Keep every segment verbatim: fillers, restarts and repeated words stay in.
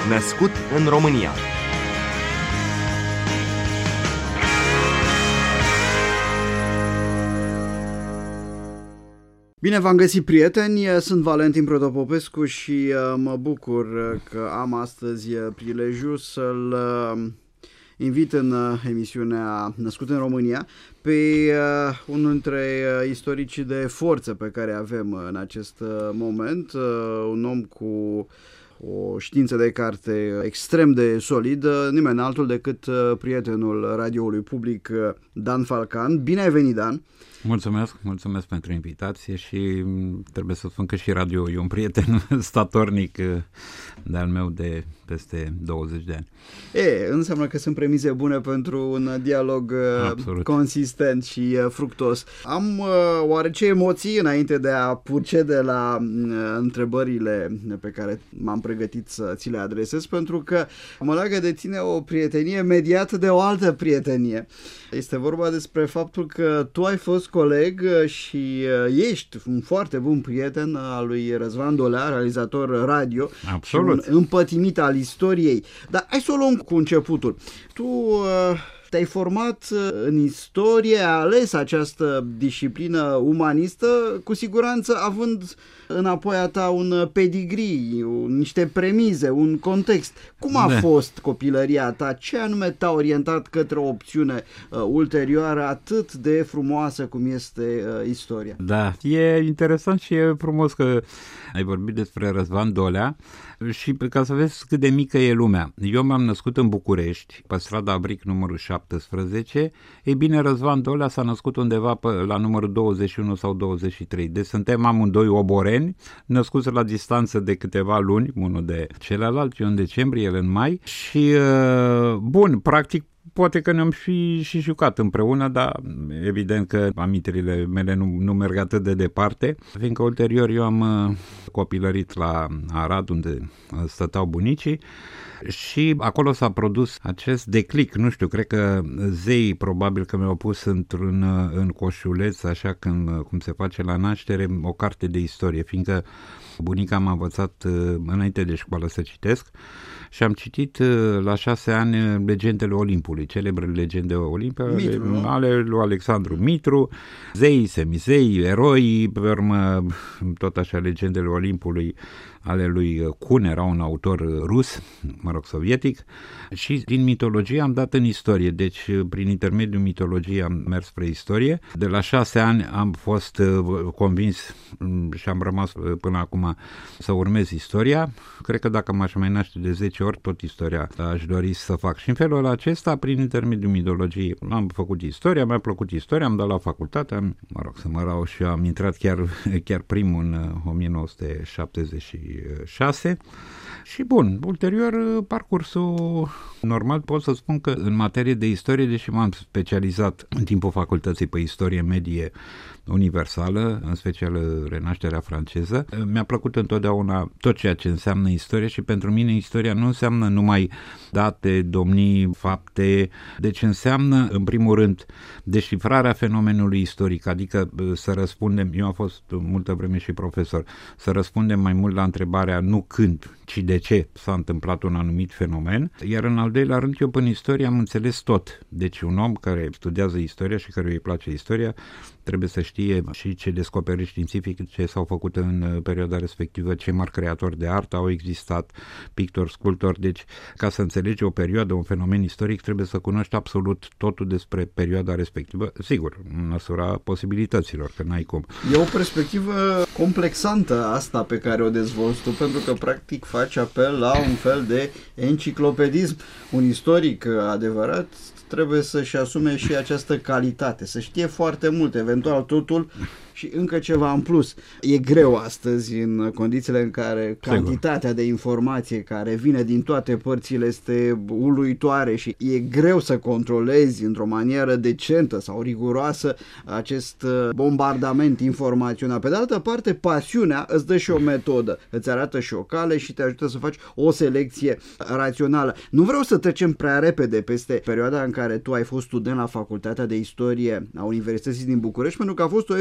Născut în România. Bine v-am găsit, prieteni, sunt Valentin Protopopescu și mă bucur că am astăzi prilejul să-l invit în emisiunea Născut în România pe unul dintre istoricii de forță pe care avem în acest moment, un om cu o știință de carte extrem de solidă, nimeni altul decât prietenul radioului public Dan Falcan. Bine ai venit, Dan! Mulțumesc, mulțumesc pentru invitație și trebuie să spun că și radio e un prieten statornic de-al meu de peste douăzeci de ani. E, înseamnă că sunt premize bune pentru un dialog Absolut. consistent și fructos. Am oarece emoții înainte de a procede la întrebările pe care m-am pregătit să ți le adresez, pentru că mă leagă de tine o prietenie mediată de o altă prietenie. Este vorba despre faptul că tu ai fost coleg și ești un foarte bun prieten al lui Răzvan Dolea, realizator radio. Absolut. Și un împătimit al istoriei. Dar hai să o luăm cu începutul. Tu uh, te-ai format în istorie, ai ales această disciplină umanistă, cu siguranță având înapoi a ta un pedigree, niște premize, un context. Cum a da. fost copilăria ta? Ce anume te-a orientat către o opțiune uh, ulterioară atât de frumoasă cum este uh, istoria? Da, e interesant și e frumos că ai vorbit despre Răzvan Dolea și ca să vezi cât de mică e lumea. Eu m-am născut în București, pe strada Abric numărul șaptesprezece. Ei bine, Răzvan Dolea s-a născut undeva pe, la numărul douăzeci și unu sau douăzeci și trei. Deci suntem amândoi oboreni, născuți la distanță de câteva luni, unul de celălalt, eu în decembrie, el în mai. Și, bun, practic, poate că ne-am și, și jucat împreună, dar evident că amintirile mele nu, nu merg atât de departe, fiindcă ulterior eu am copilărit la Arad, unde stăteau bunicii, și acolo s-a produs acest declic, nu știu, cred că zeii probabil că mi-au pus într-un în coșuleț, așa când, cum se face la naștere, o carte de istorie, fiindcă bunica m-a învățat înainte de școală să citesc și am citit la șase ani Legendele Olimpului, celebrele legende Olimpului ale lui Alexandru Mitru, zei, semizei, eroi, pe urmă tot așa Legendele Olimpului ale lui Kun, era un autor rus, mă rog, sovietic, și din mitologie am dat în istorie, deci prin intermediul mitologiei am mers spre istorie. De la șase ani am fost convins și am rămas până acum să urmez istoria. Cred că dacă m-aș mai naște de zece ori, tot istoria aș dori să fac. Și în felul acesta, prin intermediul mitologiei, am făcut istoria, mi-a plăcut istoria, am dat la facultate, am, mă rog, să mă rau și am intrat chiar, chiar primul în o mie nouă sute șaptezeci și șase. Și bun, ulterior, parcursul normal, pot să spun că în materie de istorie, deși m-am specializat în timpul facultății pe istorie medie universală, în special renașterea franceză, mi-a plăcut întotdeauna tot ceea ce înseamnă istorie și pentru mine istoria nu înseamnă numai date, domnii, fapte, deci înseamnă, în primul rând, deșifrarea fenomenului istoric, adică să răspundem, eu am fost multă vreme și profesor, să răspundem mai mult la întrebarea nu când, ci de ce s-a întâmplat un anumit fenomen, iar în al doilea rând, eu până istorie am înțeles tot. Deci un om care studiază istoria și care îi place istoria trebuie să știe și ce descoperiri științifice s-au făcut în perioada respectivă, ce mari creatori de artă au existat, pictori, sculptori. Deci, ca să înțelegi o perioadă, un fenomen istoric, trebuie să cunoști absolut totul despre perioada respectivă. Sigur, în măsura posibilităților, că n-ai cum. E o perspectivă complexantă asta pe care o dezvolți tu, pentru că practic faci apel la un fel de enciclopedism. Un istoric adevărat trebuie să-și asume și această calitate, să știe foarte mult, eventual totul și încă ceva în plus. E greu astăzi, în condițiile în care cantitatea de informație care vine din toate părțile este uluitoare și e greu să controlezi într-o manieră decentă sau riguroasă acest bombardament informațional. Pe de altă parte, pasiunea îți dă și o metodă, îți arată și o cale și te ajută să faci o selecție rațională. Nu vreau să trecem prea repede peste perioada în care tu ai fost student la Facultatea de Istorie a Universității din București, pentru că a fost o epocă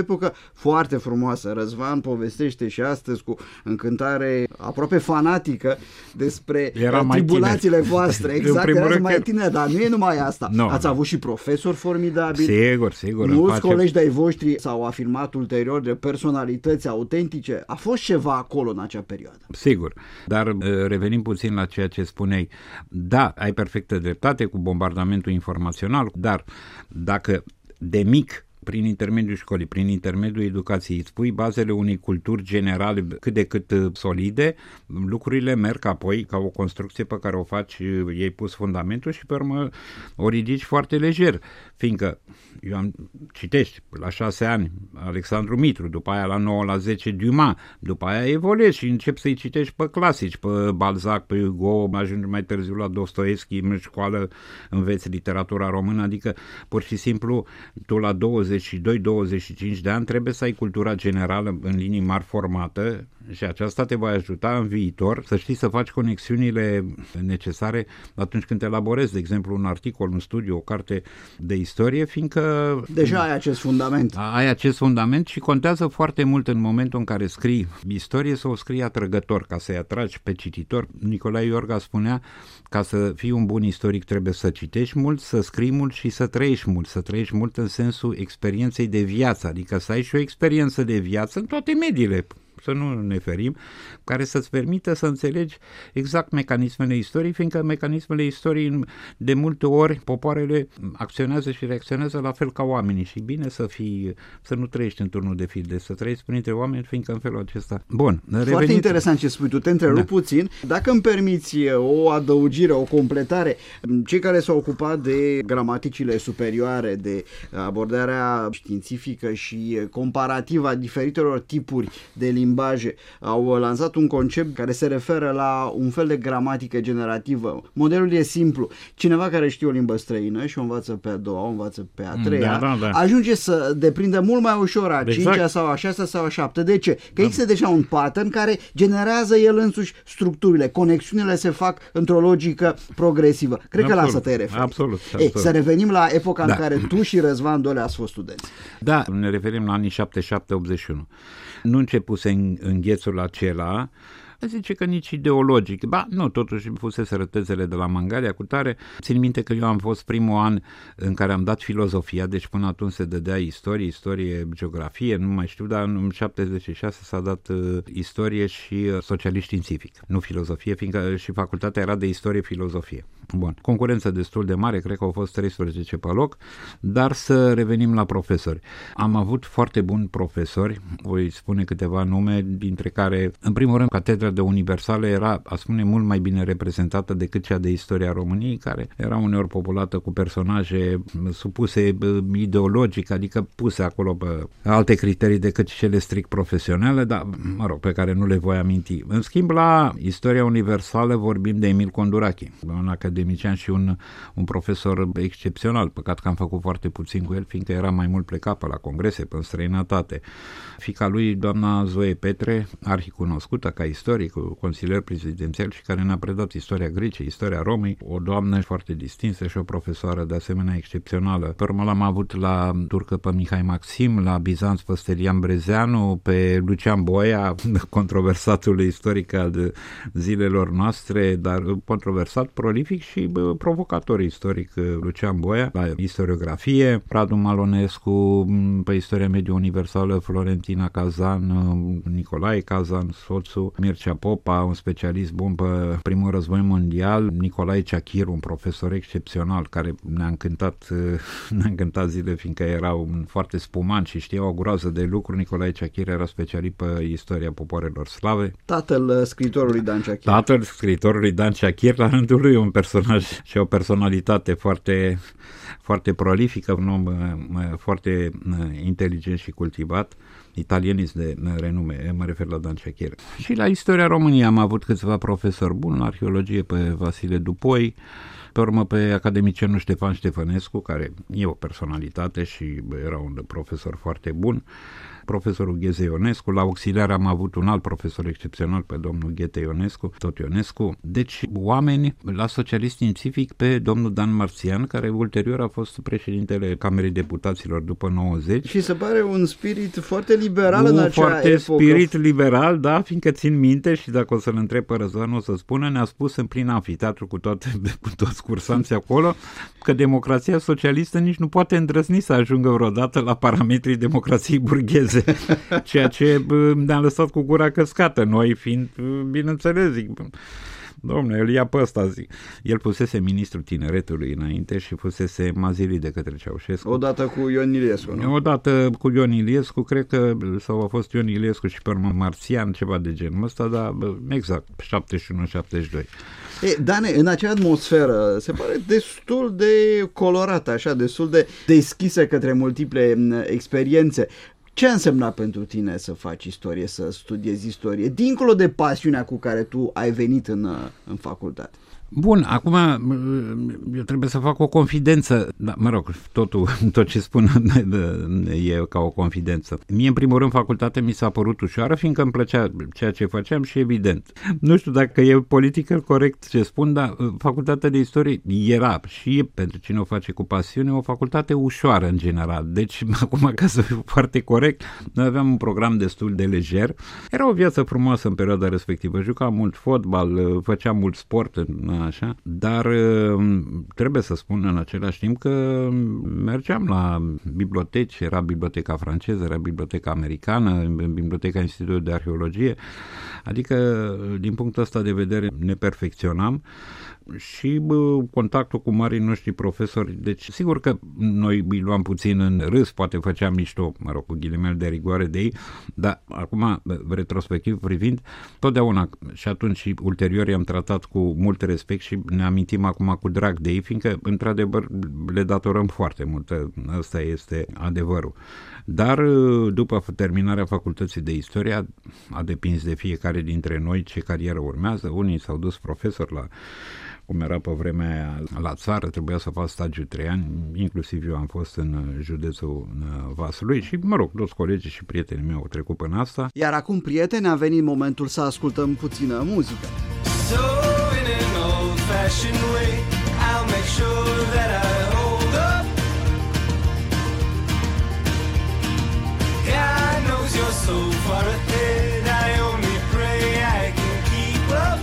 foarte frumoasă. Răzvan povestește și astăzi cu încântare aproape fanatică despre Era tribulațiile voastre. Exact, erați mai că... tineri, dar nu e numai asta. No, Ați no. avut și profesori formidabili. Sigur, sigur. Mulți face... colegi de-ai voștri s-au afirmat ulterior de personalități autentice. A fost ceva acolo în acea perioadă. Sigur, dar revenim puțin la ceea ce spuneai. Da, ai perfectă dreptate cu bombardamentul informațional, dar dacă de mic, prin intermediul școlii, prin intermediul educației, îți pui bazele unei culturi generale cât de cât solide, lucrurile merg apoi ca o construcție pe care o faci, ei pus fundamentul și pe urmă o ridici foarte lejer, fiindcă eu am, citești la șase ani Alexandru Mitru, după aia la nouă, la zece Dumas, după aia evoluezi și începi să-i citești pe clasici, pe Balzac, pe Hugo, ajungi mai târziu la Dostoevski, în școală înveți literatura română, adică pur și simplu tu la douăzeci și doi douăzeci și cinci de ani trebuie să ai cultura generală în linii mari formată și aceasta te va ajuta în viitor să știi să faci conexiunile necesare atunci când elaborezi, de exemplu, un articol, un studiu, o carte de istorie, fiindcă deja ai acest fundament. Ai acest fundament și contează foarte mult în momentul în care scrii istorie să o scrii atrăgător, ca să-i atragi pe cititor. Nicolae Iorga spunea, ca să fii un bun istoric trebuie să citești mult, să scrii mult și să trăiești mult. Să trăiești mult în sensul experienței de viață, adică să ai și o experiență de viață în toate mediile, să nu ne ferim, care să-ți permită să înțelegi exact mecanismele istoriei, fiindcă mecanismele istoriei de multe ori popoarele acționează și reacționează la fel ca oamenii și bine să fii, să nu trăiești în turnul de filde, să trăiești printre oameni, fiindcă în felul acesta. Bun, foarte revenit... interesant ce spui tu, te întrerup da. puțin. Dacă îmi permiți o adăugire, o completare, cei care s-au ocupat de gramaticile superioare, de abordarea științifică și comparativă a diferitelor tipuri de limbaje, au lansat un concept care se referă la un fel de gramatică generativă. Modelul e simplu. Cineva care știe o limbă străină și o învață pe a doua, o învață pe a treia, da, da, da. ajunge să deprindă mult mai ușor a exact. cincea sau a șasea sau a șaptea. De ce? Că da. există deja un pattern care generează el însuși structurile. Conexiunile se fac într-o logică progresivă. Cred absolut. că la asta te referi. Absolut. absolut. Ei, să revenim la epoca da. în care tu și Răzvan Dolea ați fost studenți. Da, ne referim la anii șaptezeci și șapte optzeci și unu. Nu începuse în, înghețul acela, zice că nici ideologic, ba, nu, totuși fusese rătezele de la Mangalia cu tare. Țin minte că eu am fost primul an în care am dat filozofia, deci până atunci se dădea istorie, istorie, geografie, nu mai știu, dar în șaptezeci și șase s-a dat uh, istorie și uh, socialist științific, nu filozofie, fiindcă și facultatea era de istorie-filozofie. Bun, concurență destul de mare, cred că au fost treisprezece pe loc, dar să revenim la profesori. Am avut foarte buni profesori, voi spune câteva nume, dintre care, în primul rând, catedra de universală era, a spune, mult mai bine reprezentată decât cea de istoria României, care era uneori populată cu personaje supuse ideologic, adică puse acolo pe alte criterii decât cele strict profesionale, dar, mă rog, pe care nu le voi aminti. În schimb, la istoria universală vorbim de Emil Condurache, un academician și un, un profesor excepțional, păcat că am făcut foarte puțin cu el, fiindcă era mai mult plecat pe la congrese, pe în străinătate. Fiica lui, doamna Zoe Petre, arhicunoscută ca istoric, consilier prezidențial și care ne-a predat istoria Greciei, istoria Romei, o doamnă foarte distinsă și o profesoară de asemenea excepțională. Pe urmă l-am avut la turcă pe Mihai Maxim, la Bizanț pe Stelian Brezeanu, pe Lucian Boia, controversatul istoric al zilelor noastre, dar controversat, prolific și bă, provocator istoric Lucian Boia, la istoriografie, Radu Malonescu pe istoria mediu universală, Florentina Cazan, Nicolae Cazan, soțul, Mircea Popa, un specialist bun pe primul război mondial, Nicolae Ceachir, un profesor excepțional care ne-a încântat, ne-a încântat zile, fiindcă era un foarte spumant și știa o groază de lucruri. Nicolae Ceachir era specialist pe istoria popoarelor slave. Tatăl scriitorului Dan Ceachir. Tatăl scriitorului Dan Ceachir, la rândul lui un personaj și o personalitate foarte, foarte prolifică, un om foarte inteligent și cultivat, italienist de renume, mă refer la Dan Ceachir. Și la istoria României am avut câțiva profesori buni, la arheologie pe Vasile Dupoi, pe urmă pe academicianul Ștefan Ștefănescu, care e o personalitate și era un profesor foarte bun, profesorul Gheze Ionescu, la auxiliar am avut un alt profesor excepțional pe domnul Ghete Ionescu, tot Ionescu, deci oameni, la Socialist Științific pe domnul Dan Marțian, care ulterior a fost președintele Camerei Deputaților după nouăzeci. Și se pare un spirit foarte liberal un în acea foarte epocă. Spirit liberal, da, fiindcă țin minte și dacă o să-l întreb pe Răzvan o să spună, ne-a spus în plin amfiteatru cu, toate, cu toți cursanții acolo că democrația socialistă nici nu poate îndrăzni să ajungă vreodată la parametrii democrației burgheze. Ceea ce ne-a lăsat cu gura căscată, noi fiind, bineînțeles, zic, dom'le, el ia pe ăsta, zic. El fusese ministrul tineretului înainte și fusese mazilit de către Ceaușescu. Odată cu Ion Iliescu, nu? Odată cu Ion Iliescu, cred că, sau a fost Ion Iliescu și pe urmă Marțian, ceva de genul ăsta, dar exact, șaptezeci și unu șaptezeci și doi. E, Dane, în acea atmosferă se pare destul de colorată, așa, destul de deschisă către multiple experiențe. Ce a însemnat pentru tine să faci istorie, să studiezi istorie, dincolo de pasiunea cu care tu ai venit în, în facultate? Bun, acum eu trebuie să fac o confidență, da, mă rog, totul, tot ce spun e ca o confidență. Mie, în primul rând, facultatea mi s-a părut ușoară, fiindcă îmi plăcea ceea ce făceam și evident. Nu știu dacă e politică corect ce spun, dar facultatea de istorie era și pentru cine o face cu pasiune o facultate ușoară în general. Deci, acum, ca să fiu foarte corect, noi aveam un program destul de lejer. Era o viață frumoasă în perioada respectivă. Jucam mult fotbal, făceam mult sport, așa, dar trebuie să spun în același timp că mergeam la biblioteci, era biblioteca franceză, era biblioteca americană, biblioteca Institutului de Arheologie, adică din punctul ăsta de vedere ne perfecționam și bă, contactul cu marii noștri profesori, deci sigur că noi îi luam puțin în râs, poate făceam mișto, mă rog, cu ghilimele de rigoare de ei, dar acum, retrospectiv privind, totdeauna și atunci și ulterior i-am tratat cu mult respect și ne amintim acum cu drag de ei, fiindcă într-adevăr le datorăm foarte mult, ăsta este adevărul. Dar după terminarea facultății de istorie a depins de fiecare dintre noi ce carieră urmează. Unii s-au dus profesori la, cum era pe vremea aia, la țară, trebuia să fac stagiu trei ani, inclusiv eu am fost în județul Vaslui și, mă rog, toți colegii și prietenii mei au trecut până asta. Iar acum, prieteni, a venit momentul să ascultăm puțină muzică. So in an old-fashioned way, I'll make sure that I hold up. God knows you're so far ahead, I only pray I can keep up.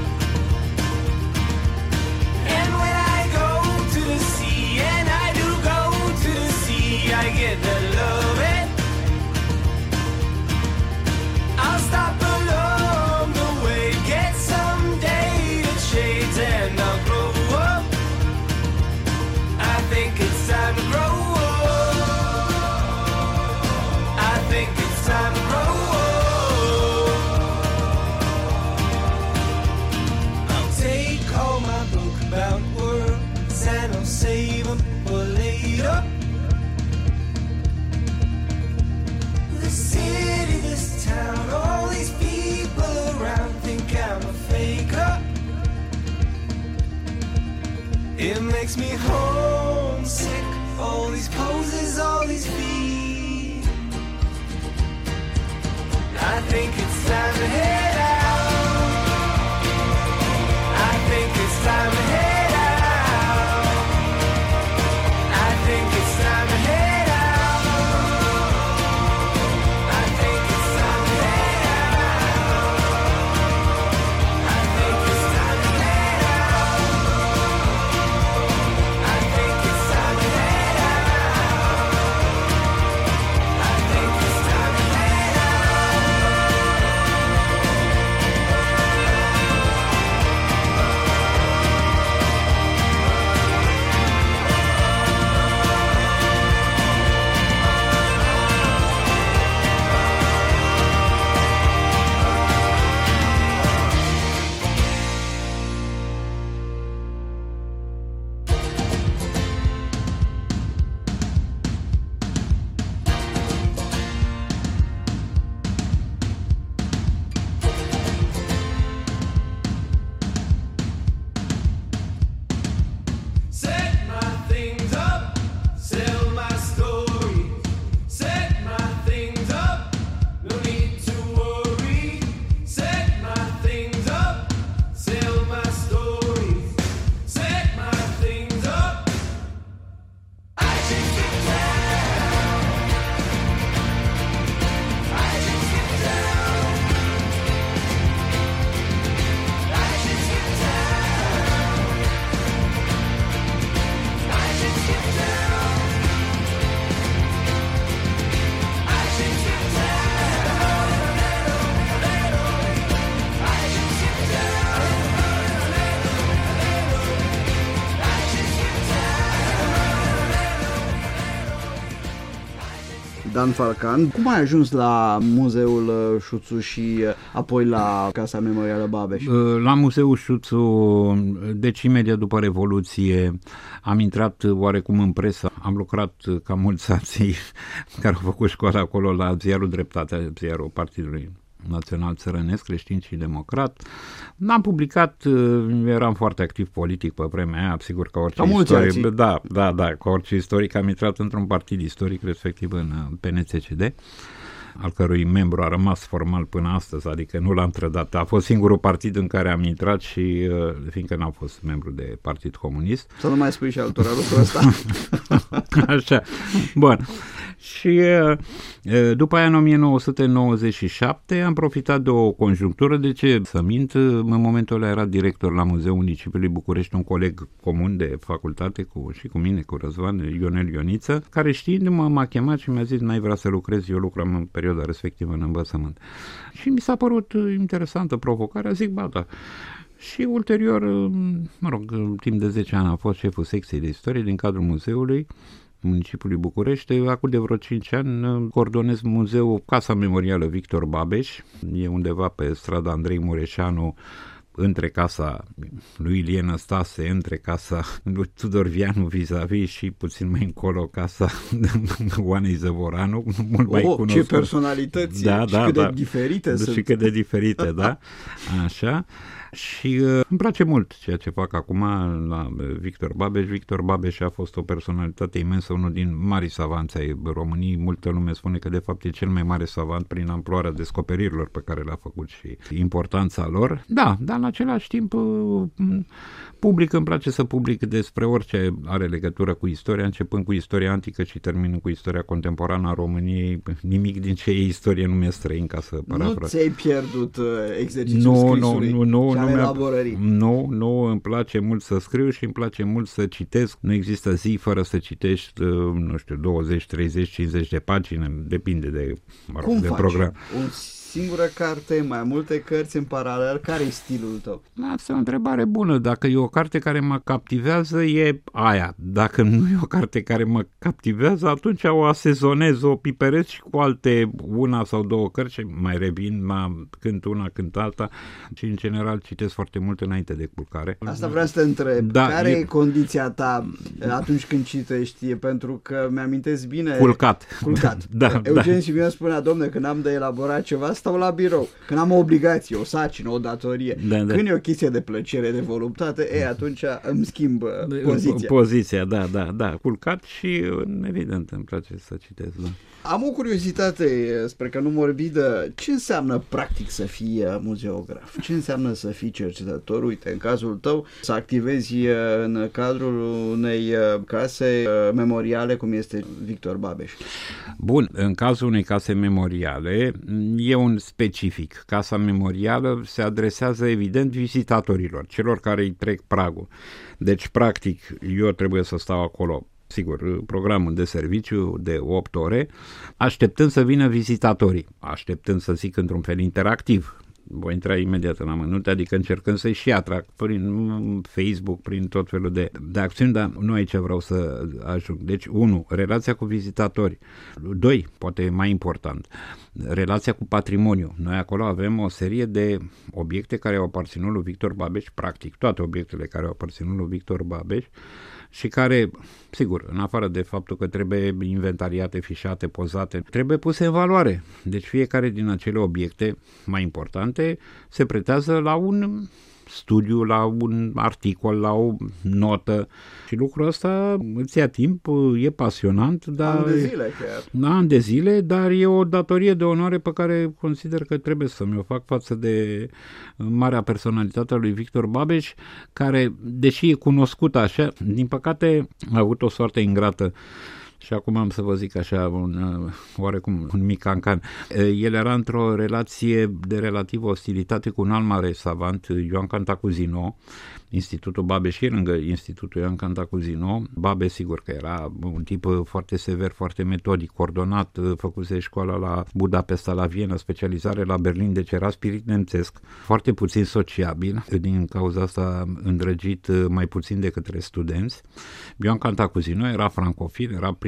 And when I go to the sea, and I do go to the sea, I get that loving. I'll stop along the way, get someday the shades, and I'll grow up. I think it's time to grow up. I think it's time to grow up. I'll take all my book-bound words and I'll save them for later. The city, this town, all these people around think I'm a faker. It makes me homesick, all these poses, all these feet. I think it's time to head out. I think it's time to head out. I think it's time to head out. I think it's time to head out. I think it's time to head out. I think it's time to head out. I think it's time to head out. Dan Falcan. Cum ai ajuns la Muzeul Șuțu și apoi la Casa Memorială Babeș? La Muzeul Șuțu, deci imediat după Revoluție, am intrat oarecum în presă. Am lucrat ca mulți alții care au făcut școală acolo la ziarul Dreptatea, ziarul Partidului Național Țărănesc, Creștin și Democrat. N-am publicat, eram foarte activ politic pe vremea aia, sigur că orice istoric, da, da, da, ca orice istoric am intrat într-un partid istoric, respectiv în P N C C D, al cărui membru a rămas formal până astăzi, adică nu l-am trădat. A fost singurul partid în care am intrat și fiindcă n-am fost membru de Partid Comunist. Să nu mai spui și altora lucrul ăsta. Așa, bun. Și după aia, în o mie nouă sute nouăzeci și șapte, am profitat de o conjunctură. De ce să mint? În momentul ăla era director la Muzeul Municipiului București un coleg comun de facultate cu, și cu mine, cu Răzvan, Ionel Ioniță, care știind-mă m-a chemat și mi-a zis: n-ai vrea să lucrezi? Eu lucram în perioada respectivă în învățământ. Și mi s-a părut interesantă provocarea, zic, ba da. Și ulterior, mă rog, timp de zece ani am fost șeful secției de istorie din cadrul muzeului Municipiului București. Acum de vreo cinci ani coordonez muzeul Casa Memorială Victor Babeș. E undeva pe strada Andrei Mureșanu, între casa lui Ilie Năstase, între casa lui Tudor Vianu vis-a-vis și puțin mai încolo casa Oanei Zăvoranu, mult mai oh, cunoscut. Ce personalități da, și da, cât da. de diferite și sunt. Și cât de diferite, da. Așa. Și uh, îmi place mult ceea ce fac acum la Victor Babeș. Victor Babeș a fost o personalitate imensă, unul din marii savanți ai României. Multă lume spune că de fapt e cel mai mare savant prin amploarea descoperirilor pe care le-a făcut și importanța lor. Da, dar în același timp uh, public, îmi place să public despre orice are legătură cu istoria, începând cu istoria antică și terminând cu istoria contemporană a României. Nimic din ce e istorie nu mi-e străin, ca să parafrazez. Nu ți-ai pierdut uh, exercițiul no, scrisului no, no, și nu, al nu, elaborării? nu, nu, îmi place mult să scriu și îmi place mult să citesc. Nu există zi fără să citești, uh, nu știu, douăzeci, treizeci, cincizeci de pagini, depinde de, mă rog, Cum de faci? program. O singură carte, mai multe cărți în paralel, care e stilul tău? Asta e o întrebare bună. Dacă e o carte care mă captivează, e aia. Dacă nu e o carte care mă captivează, atunci o asezonez, o piperez și cu alte una sau două cărți și mai revin, mă cânt una, cânt alta și în general citesc foarte mult înainte de culcare. Asta vreau să te întreb. Da, care e... e condiția ta atunci când citești? Pentru că mi-amintesc bine... Culcat. Culcat. Da, Eugen da. și mie spunea: domne, când am de elaborat ceva, stau la birou. Când am o obligație, o sacină, o datorie, da, da. când e o chestie de plăcere, de voluptate, e, atunci îmi schimb poziția. Poziția, da, da, da. Culcat și, evident, îmi place să citesc, da. Am o curiozitate, spre că nu morbidă. Ce înseamnă practic să fii muzeograf? Ce înseamnă să fii cercetător? Uite, în cazul tău, să activezi în cadrul unei case memoriale, cum este Victor Babeș. Bun, în cazul unei case memoriale e un specific. Casa memorială se adresează evident vizitatorilor, celor care îi trec pragul. Deci, practic, eu trebuie să stau acolo, sigur, programul de serviciu de opt ore, așteptând să vină vizitatorii, așteptând să zic într-un fel interactiv. Voi intra imediat în amănunte, adică încercând să-i și atrag prin Facebook, prin tot felul de, de acțiuni, dar nu aici vreau să ajung. Deci, unu, relația cu vizitatori. Doi, poate mai important, relația cu patrimoniu. Noi acolo avem o serie de obiecte care au aparținut lui Victor Babeș, practic toate obiectele care au aparținut lui Victor Babeș, și care, sigur, în afară de faptul că trebuie inventariate, fișate, pozate, trebuie puse în valoare. Deci fiecare din acele obiecte mai importante se pretează la un studiu, la un articol, la o notă și lucrul ăsta îți ia timp, e pasionant, dar Ani de zile chiar. Ani de zile, dar e o datorie de onoare pe care consider că trebuie să mi-o fac față de marea personalitate a lui Victor Babeș, care, deși e cunoscut așa, din păcate a avut o soartă ingrată. Și acum am să vă zic așa, un, oarecum un mic cancan. El era într-o relație de relativă ostilitate cu un alt mare savant, Ioan Cantacuzino, Institutul Babeș și lângă Institutul Ioan Cantacuzino. Babeș, sigur că era un tip foarte sever, foarte metodic, coordonat, făcuse școala la Budapesta, la Viena, specializare la Berlin, deci era spirit nemțesc, foarte puțin sociabil, din cauza asta îndrăgit mai puțin de către studenți. Ioan Cantacuzino era francofil, era prim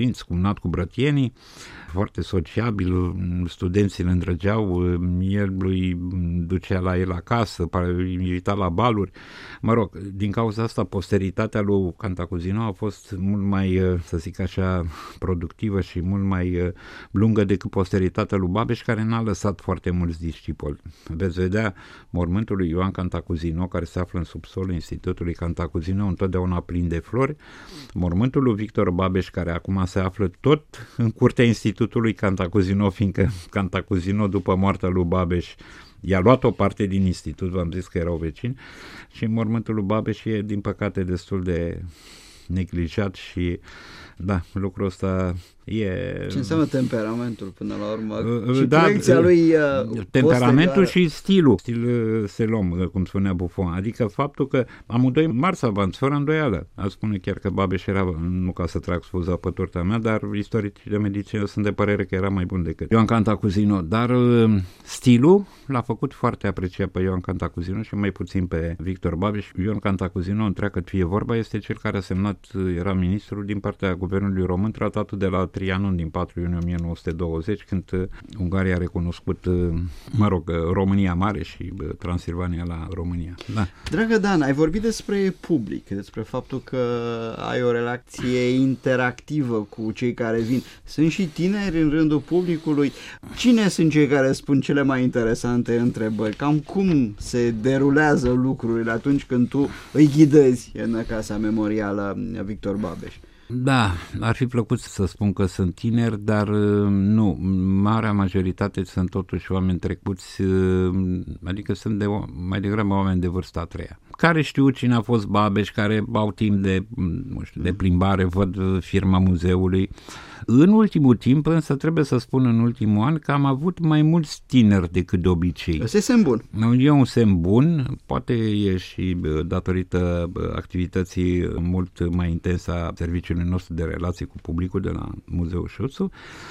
părinți, cumnat cu brătienii, foarte sociabil, studenții îl îndrăgeau, el îi ducea la el acasă, îi invita la baluri. Mă rog, din cauza asta posteritatea lui Cantacuzino a fost mult mai, să zic așa, productivă și mult mai lungă decât posteritatea lui Babeș, care n-a lăsat foarte mulți discipoli. Veți vedea mormântul lui Ioan Cantacuzino, care se află în subsolul Institutului Cantacuzino, întotdeauna plin de flori. Mormântul lui Victor Babeș, care acum se află tot în curtea Institutului Cantacuzino, fiindcă Cantacuzino, după moartea lui Babeș, i-a luat o parte din institut, v-am zis că erau vecini, și mormântul lui Babeș e, din păcate, destul de neglijat și, da, lucrul ăsta e... Ce înseamnă temperamentul până la urmă? Uh, și da, proiecția lui uh, temperamentul și stilul, stil uh, Selom, cum spunea Buffon, adică faptul că amândoi mari savanți, fără îndoială. A spune chiar că Babeș era, nu ca să trag sfuza pe torta mea, dar istoricii de medicină sunt de părere că era mai bun decât Ioan Cantacuzino, dar uh, stilul l-a făcut foarte apreciat pe Ioan Cantacuzino și mai puțin pe Victor Babeș. Ioan Cantacuzino, întreagă fie vorba, este cel care a semnat, era ministru din partea guvernului român, tratatul de la Trianon din patru iunie o mie nouă sute douăzeci, când Ungaria a recunoscut, mă rog, România Mare și Transilvania la România. Da. Dragă Dan, ai vorbit despre public, despre faptul că ai o relație interactivă cu cei care vin. Sunt și tineri în rândul publicului. Cine sunt cei care spun cele mai interesante întrebări? Cam cum se derulează lucrurile atunci când tu îi ghidezi în Casa Memorială Victor Babeș? Da, ar fi plăcut să spun că sunt tineri, dar nu, marea majoritate sunt totuși oameni trecuți, adică sunt de, mai degrabă oameni de vârsta a treia, care știu cine a fost Babeș, care au timp de, nu știu, de plimbare, văd firma muzeului. În ultimul timp, însă, trebuie să spun în ultimul an că am avut mai mulți tineri decât de obicei. Ăsta e semn bun. E un semn bun, poate e și datorită activității mult mai intense a serviciului nostru de relații cu publicul de la Muzeul Șuțu.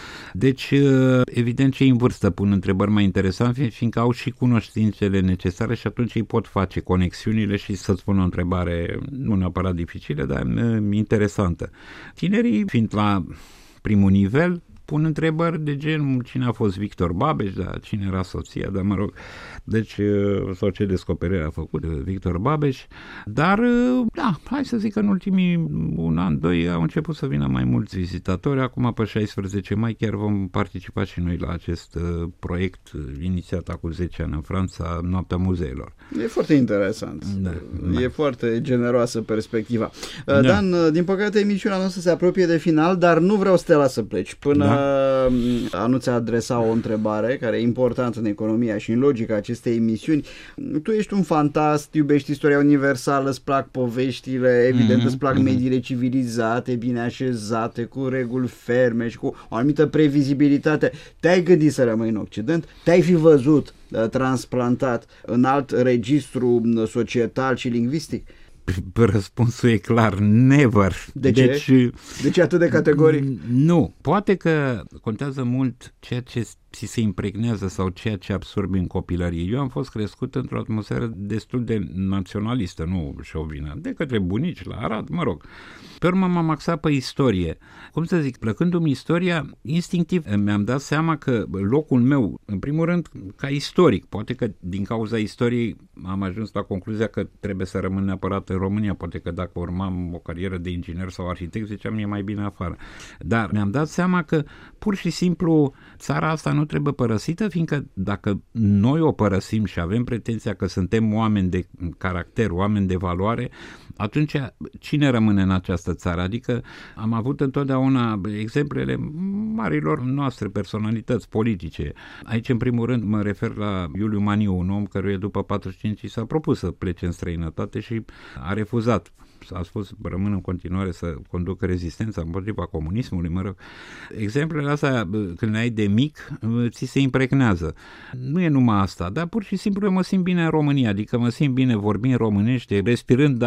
Deci, evident, cei în vârstă pun întrebări mai interesante, fiindcă au și cunoștințele necesare și atunci ei pot face conexiunile și să-ți pună o întrebare nu neapărat dificilă, dar interesantă. Tinerii, fiind la primul nivel, pun întrebări de genul cine a fost Victor Babeș, da, cine era soția, dar mă rog, deci, sau ce descoperire a făcut Victor Babeș, dar, da, hai să zic că în ultimii un an, doi, au început să vină mai mulți vizitatori. Acum, pe șaisprezece mai, chiar vom participa și noi la acest uh, proiect inițiat acum zece ani în Franța, Noaptea Muzeilor. E foarte interesant. Da, e da. foarte generoasă perspectiva. Da. Dan, din păcate, emisiunea noastră se apropie de final, dar nu vreau să te las să pleci până da. a nu ți adresa o întrebare care e importantă în economia și în logica acestei emisiuni. Tu ești un fantast, iubești istoria universală, îți plac poveștile, evident mm-hmm. îți plac mm-hmm. mediile civilizate, bine așezate, cu reguli ferme și cu o anumită previzibilitate. Te-ai gândit să rămâi în Occident? Te-ai fi văzut transplantat în alt registru societal și lingvistic? Răspunsul e clar, never. De ce? Deci, de ce atât de categoric? Nu. Poate că contează mult ceea ce ți se impregnează sau ceea ce absorbi în copilărie. Eu am fost crescut într-o atmosferă destul de naționalistă, nu șovină, de către bunici la Arad, mă rog. Pe urmă m-am axat pe istorie. Cum să zic, plăcându-mi istoria, instinctiv mi-am dat seama că locul meu, în primul rând, ca istoric, poate că din cauza istoriei am ajuns la concluzia că trebuie să rămân neapărat în România, poate că dacă urmam o carieră de inginer sau arhitect, ziceam, e mai bine afară. Dar mi-am dat seama că pur și simplu țara asta nu trebuie părăsită, fiindcă dacă noi o părăsim și avem pretenția că suntem oameni de caracter, oameni de valoare, atunci cine rămâne în această țară? Adică am avut întotdeauna exemplele marilor noastre personalități politice. Aici, în primul rând, mă refer la Iuliu Maniu, un om căruia după patruzeci și cinci s-a propus să plece în străinătate și a refuzat. A spus, rămân în continuare să conducă rezistența împotriva comunismului, mă rog. Exemplele astea, când le ai de mic, ți se impregnează. Nu e numai asta, dar pur și simplu eu mă simt bine în România, adică mă simt bine vorbind românește, respirând aerul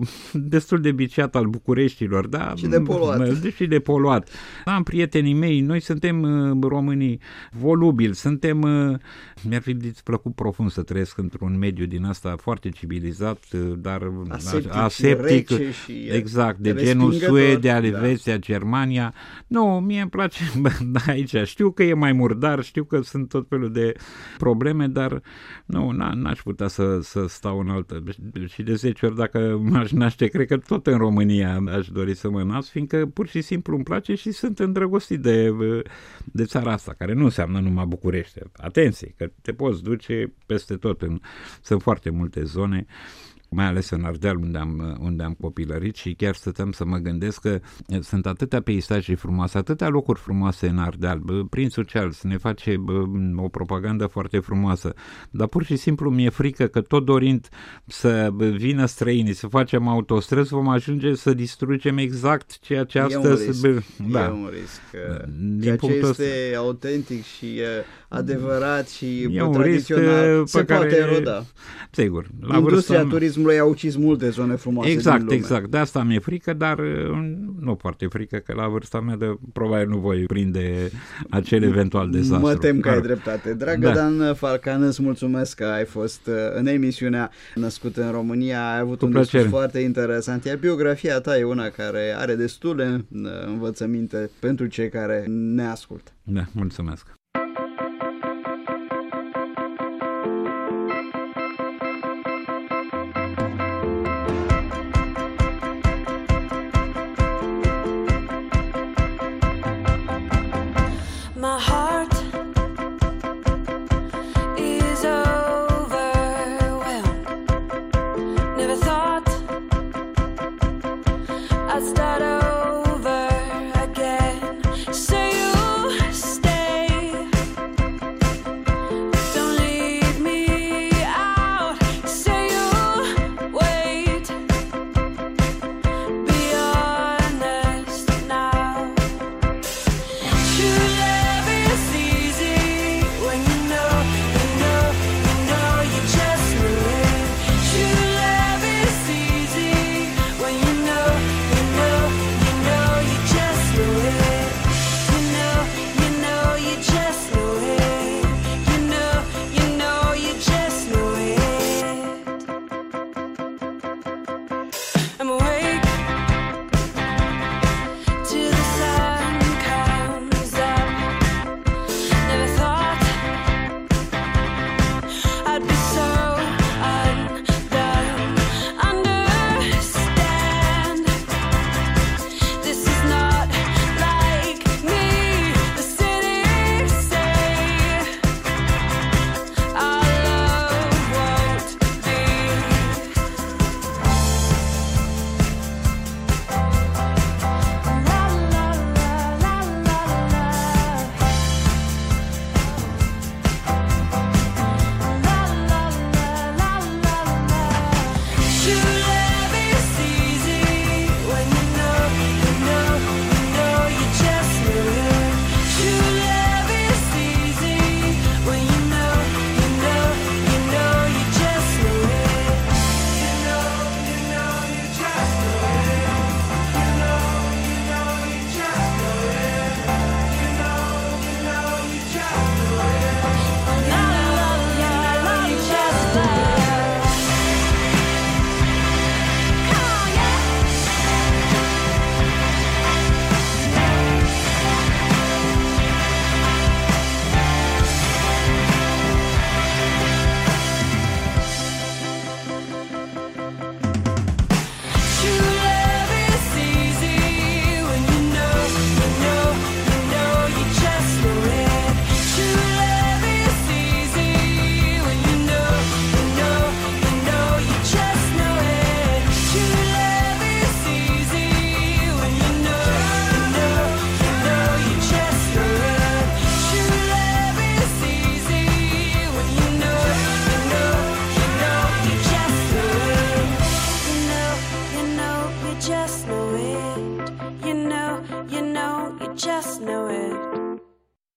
destul de viciat al Bucureștilor, da? Și de poluat. Și de poluat. Am prietenii mei, noi suntem românii volubili, suntem, mi-ar fi plăcut profund să trăiesc într-un mediu din asta foarte civilizat, dar aseptic, aseptic și rece și exact, de genul Suedia, Elveția, da. Germania. Nu, mie îmi place da, aici. Știu că e mai murdar, știu că sunt tot felul de probleme, dar nu, n-aș putea să, să stau în altă. Și de zece ori dacă m-aș naște, cred că tot în România aș dori să mă nasc, fiindcă pur și simplu îmi place și sunt îndrăgostit de, de țara asta, care nu înseamnă numai București. Atenție, că te poți duce peste tot. În, sunt foarte multe zone, mai ales în Ardeal, unde am, unde am copilărit, și chiar stăteam să mă gândesc că sunt atâtea peisaje frumoase, atâtea locuri frumoase în Ardeal. Prințul Charles ne face bă, o propagandă foarte frumoasă, dar pur și simplu mi-e frică că tot dorind să vină străinii, să facem autostrăzi, vom ajunge să distrugem exact ceea ce astăzi... E un risc, da. E un risc. Ceea ce este ăsta autentic și adevărat și e un tradițional risc se pe poate care, eroda. Sigur. La Industria vârstă, turismului a ucis multe zone frumoase exact, din lume. Exact, de asta mi-e frică, dar nu foarte frică, că la vârsta mea de, probabil nu voi prinde acel eventual dezastru. Mă tem că ai dreptate. Dragă da. Dan Falcan, îți mulțumesc că ai fost în emisiunea Născut în România, ai avut Cu un plăcere. discurs foarte interesant, iar biografia ta e una care are destule învățăminte pentru cei care ne ascultă. Da, mulțumesc.